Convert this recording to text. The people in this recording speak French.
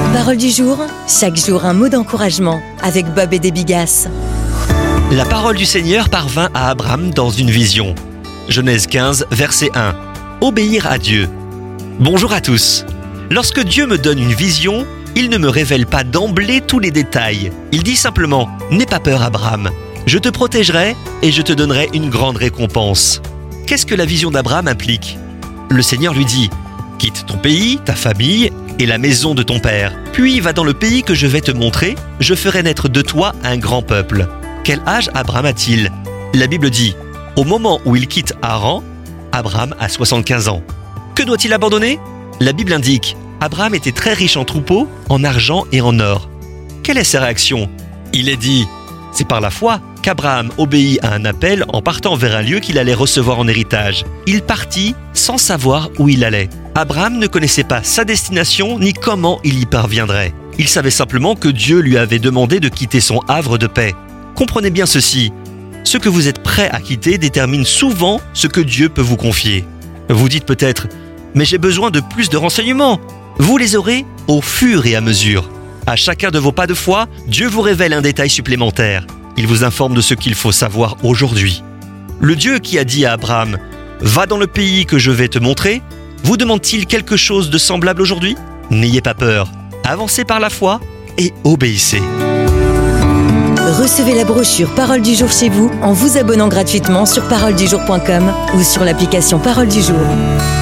Parole du jour, chaque jour un mot d'encouragement avec Bob et des Bigas. La parole du Seigneur parvint à Abraham dans une vision. Genèse 15, verset 1. Obéir à Dieu. Bonjour à tous. Lorsque Dieu me donne une vision, il ne me révèle pas d'emblée tous les détails. Il dit simplement « N'aie pas peur Abraham, je te protégerai et je te donnerai une grande récompense ». Qu'est-ce que la vision d'Abraham implique ? Le Seigneur lui dit « Quitte ton pays, ta famille et la maison de ton père, puis va dans le pays que je vais te montrer, je ferai naître de toi un grand peuple ». Quel âge Abraham a-t-il ? La Bible dit « Au moment où il quitte Haran, Abraham a 75 ans ». Que doit-il abandonner ? La Bible indique « Abraham était très riche en troupeaux, en argent et en or ». Quelle est sa réaction ? Il est dit « C'est par la foi qu'Abraham obéit à un appel en partant vers un lieu qu'il allait recevoir en héritage. Il partit sans savoir où il allait. Abraham ne connaissait pas sa destination ni comment il y parviendrait. Il savait simplement que Dieu lui avait demandé de quitter son havre de paix. Comprenez bien ceci, ce que vous êtes prêt à quitter détermine souvent ce que Dieu peut vous confier. Vous dites peut-être « Mais j'ai besoin de plus de renseignements ». Vous les aurez au fur et à mesure. À chacun de vos pas de foi, Dieu vous révèle un détail supplémentaire. Il vous informe de ce qu'il faut savoir aujourd'hui. Le Dieu qui a dit à Abraham « Va dans le pays que je vais te montrer », vous demande-t-il quelque chose de semblable aujourd'hui ? N'ayez pas peur, avancez par la foi et obéissez. Recevez la brochure Parole du jour chez vous en vous abonnant gratuitement sur paroledujour.com ou sur l'application Parole du jour.